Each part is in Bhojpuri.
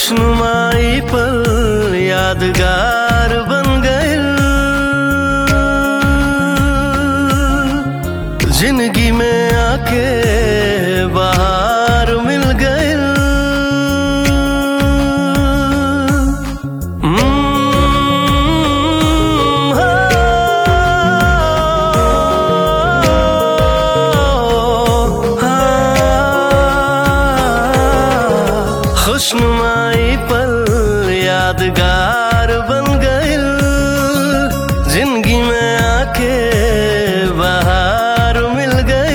खुशनुमाई पल यादगार बन गए, जिंदगी में आके बाहर मिल गए। खुशनुमाई पल यादगार बन गए, जिंदगी में आके बाहर मिल गए।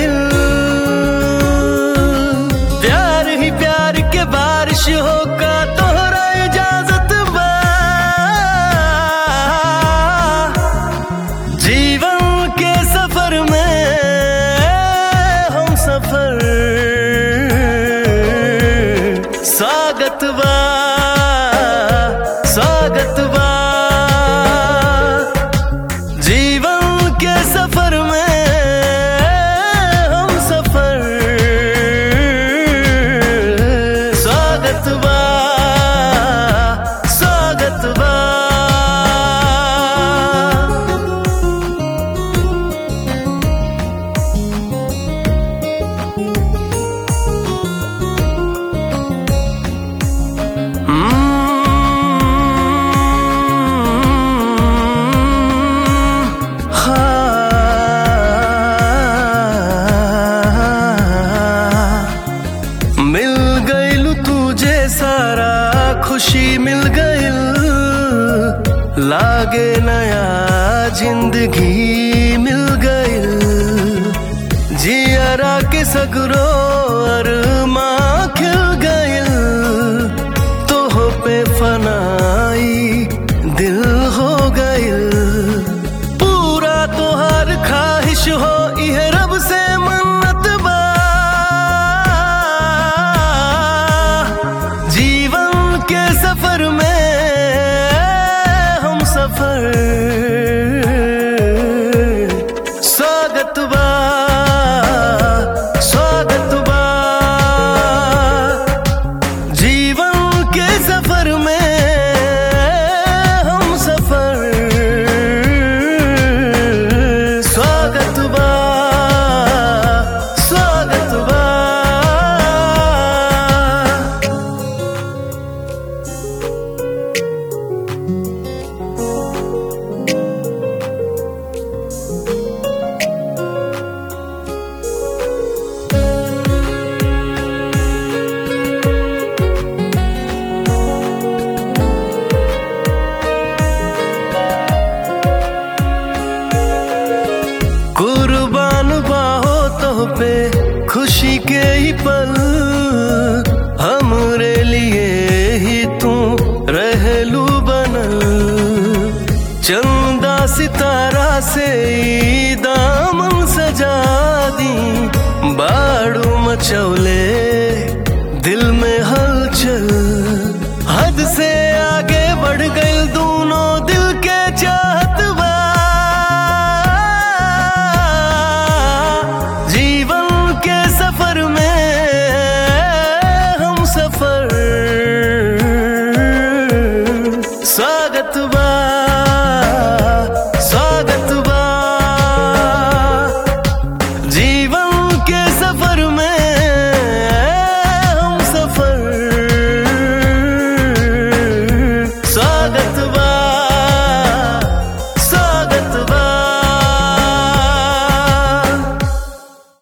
प्यार ही प्यार के बारिश होगा तोहरा इजाजत बा, जीवन के सफर में हम सफर स्वागत बा, स्वागत बा। जीवन के सफर में हम सफर स्वागत बा, स्वागत बा। मिल गइलू तुझे सारा खुशी मिल गइल, लागे नया जिंदगी मिल गइल। जियरा के सगरो अरमा खिल गइल, तोह पे फनाई दिल हो गइल। पूरा तोहार ख्वाहिश हो इहे रब से मन्नत बा, जीवन के सफर में हम सफर स्वागत बा, स्वागत बा। जीवन के सफर में हम सफर स्वागत बा, स्वागत बा। कुर्बान बाहो तोह पे खुशी के ही पल, हमरे लिए ही तू रहलू बनल। चंदा सितारा से दामन सजा दी, बाड़ू मचौले